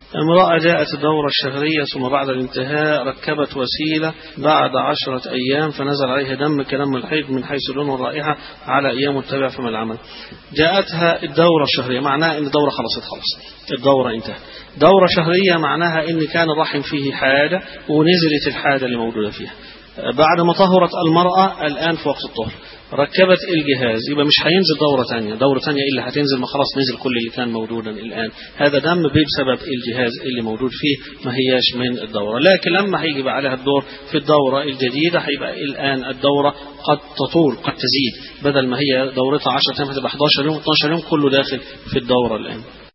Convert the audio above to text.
امرأة جاءت الدورة الشهرية ثم بعد الانتهاء ركبت وسيلة بعد 10 أيام فنزل عليها دم كدم الحيض من حيث لون الرائحة على أيام متبعة، فما العمل؟ جاءتها الدورة الشهرية معناها أن الدورة خلصت، الدورة انتهت. دورة شهرية معناها أن كان الرحم فيه حاجة ونزلت الحاجة اللي موجودة فيها. بعد ما طهرت المرأة الآن في وقت الطهر ركبت الجهاز، يبقى مش هينزل دورة تانية إلا هتنزل، ما خلاص نزل كل اللي كان موجودا الآن. هذا دم بسبب الجهاز اللي موجود فيه، ما هياش من الدورة. لكن لما هيجي بقى عليها الدور في الدورة الجديدة هيبقى الآن الدورة قد تطول، قد تزيد، بدل ما هي دورتها 10 أيام هتبقى 11 يوم 12 يوم، كله داخل في الدورة الآن.